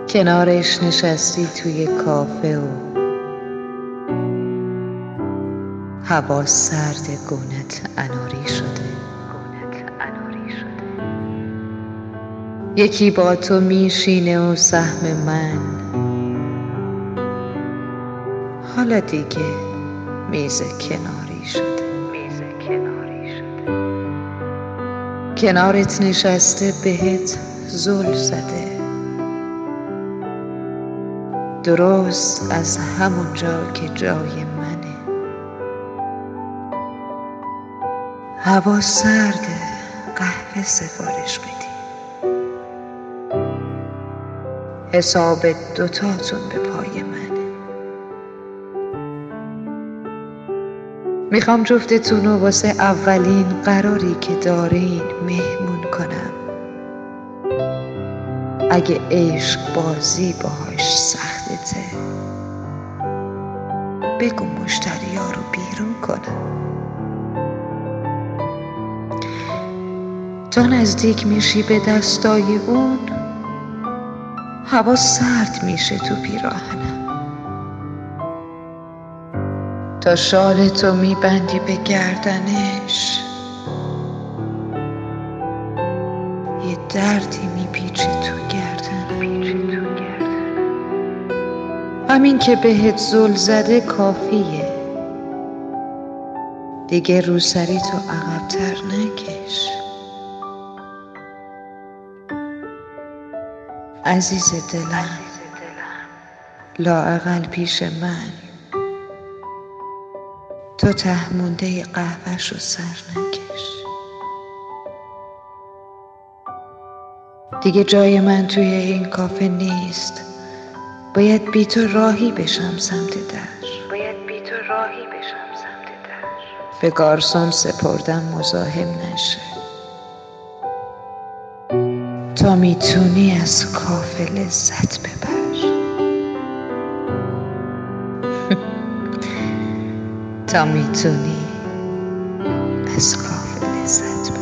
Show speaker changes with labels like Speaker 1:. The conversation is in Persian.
Speaker 1: کنارش نشستی توی کافه و هوا سرد، گونت اناری شده. یکی با تو میشینه و سهم من حالا دیگه میز کناری شده. کنارت نشسته بهت زل زده، درست از همون جا که جای منه. هوا سرده، قهوه سفارش بدی، حساب دوتاتون به پای منه. میخوام جفتتون رو واسه اولین قراری که دارین مهمون کنم. اگه عشق بازی باهاش سختته بگو مشتریا رو بیرون کنم. تا نزدیک میشی به دستای اون هوا سرد میشه تو پیراهنم. تا شالتو میبندی به گردنش یه دردی میپیچه تو گردنم. همین که بهت زل زده کافیه، دیگه روسری تو عقب‌تر نکش. عزیز دلم، لااقل پیش من تو ته مونده قهوه‌شو سر نکش. دیگه جای من توی این کافه نیست، باید بی تو راهی بشم سمت در. به گارسون سپردم مزاحم نشه. تا میتونی از کافه لذت ببر. تا میتونی از کافه لذت ببر.